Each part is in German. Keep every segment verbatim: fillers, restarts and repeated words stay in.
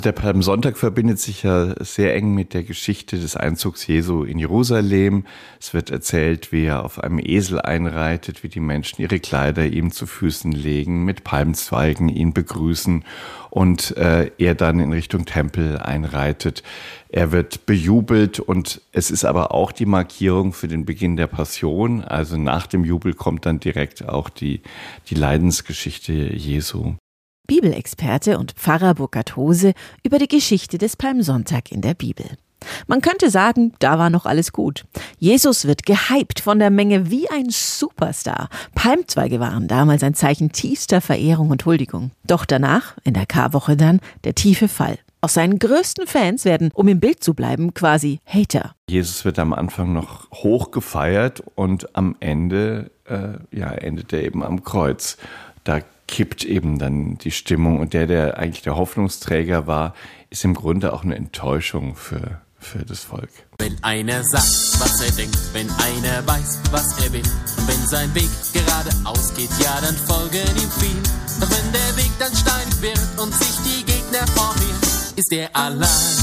Der Palmsonntag verbindet sich ja sehr eng mit der Geschichte des Einzugs Jesu in Jerusalem. Es wird erzählt, wie er auf einem Esel einreitet, wie die Menschen ihre Kleider ihm zu Füßen legen, mit Palmzweigen ihn begrüßen und äh, er dann in Richtung Tempel einreitet. Er wird bejubelt und es ist aber auch die Markierung für den Beginn der Passion. Also nach dem Jubel kommt dann direkt auch die, die Leidensgeschichte Jesu. Bibelexperte und Pfarrer Burkhard Hose über die Geschichte des Palmsonntag in der Bibel. Man könnte sagen, da war noch alles gut. Jesus wird gehypt von der Menge wie ein Superstar. Palmzweige waren damals ein Zeichen tiefster Verehrung und Huldigung. Doch danach, in der Karwoche dann, der tiefe Fall. Aus seinen größten Fans werden, um im Bild zu bleiben, quasi Hater. Jesus wird am Anfang noch hoch gefeiert und am Ende äh, ja, endet er eben am Kreuz. Da kippt eben dann die Stimmung und der, der eigentlich der Hoffnungsträger war, ist im Grunde auch eine Enttäuschung für, für das Volk. Wenn einer sagt, was er denkt, wenn einer weiß, was er will, und wenn sein Weg geradeaus geht, ja, dann folgen ihm viel. Doch wenn der Weg dann steinig wird und sich die Gegner formieren, ist er allein,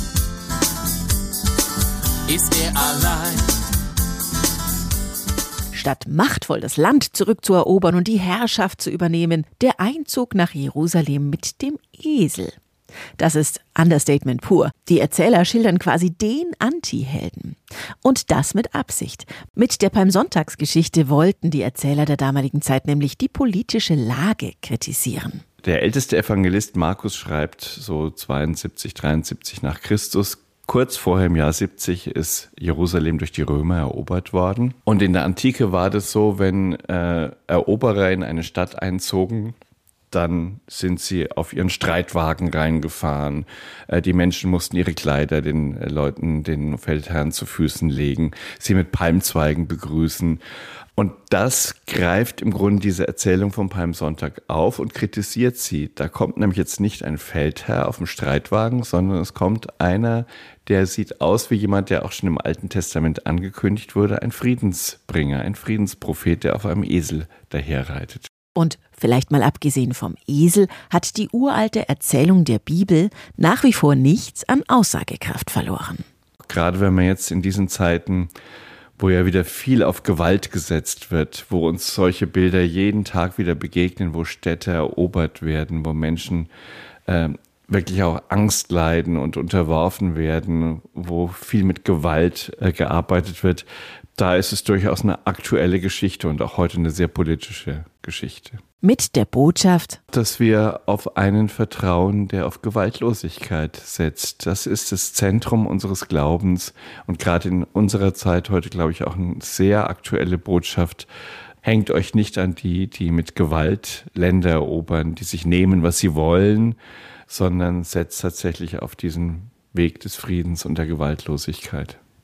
ist er allein. Statt machtvoll das Land zurückzuerobern und die Herrschaft zu übernehmen, der Einzug nach Jerusalem mit dem Esel. Das ist Understatement pur. Die Erzähler schildern quasi den Anti-Helden. Und das mit Absicht. Mit der Palmsonntagsgeschichte wollten die Erzähler der damaligen Zeit nämlich die politische Lage kritisieren. Der älteste Evangelist Markus schreibt so zweiundsiebzig, dreiundsiebzig nach Christus. Kurz vorher im Jahr siebzig ist Jerusalem durch die Römer erobert worden. Und in der Antike war das so, wenn äh, Eroberer in eine Stadt einzogen, dann sind sie auf ihren Streitwagen reingefahren. Äh, die Menschen mussten ihre Kleider den äh, Leuten, den Feldherren zu Füßen legen, sie mit Palmzweigen begrüßen. Und das greift im Grunde diese Erzählung vom Palmsonntag auf und kritisiert sie. Da kommt nämlich jetzt nicht ein Feldherr auf dem Streitwagen, sondern es kommt einer, der sieht aus wie jemand, der auch schon im Alten Testament angekündigt wurde, ein Friedensbringer, ein Friedensprophet, der auf einem Esel daherreitet. Und vielleicht mal abgesehen vom Esel hat die uralte Erzählung der Bibel nach wie vor nichts an Aussagekraft verloren. Gerade wenn man jetzt in diesen Zeiten, wo ja wieder viel auf Gewalt gesetzt wird, wo uns solche Bilder jeden Tag wieder begegnen, wo Städte erobert werden, wo Menschen äh, wirklich auch Angst leiden und unterworfen werden, wo viel mit Gewalt äh, gearbeitet wird, da ist es durchaus eine aktuelle Geschichte und auch heute eine sehr politische Geschichte. Mit der Botschaft, dass wir auf einen vertrauen, der auf Gewaltlosigkeit setzt. Das ist das Zentrum unseres Glaubens und gerade in unserer Zeit heute, glaube ich, auch eine sehr aktuelle Botschaft. Hängt euch nicht an die, die mit Gewalt Länder erobern, die sich nehmen, was sie wollen, sondern setzt tatsächlich auf diesen Weg des Friedens und der Gewaltlosigkeit.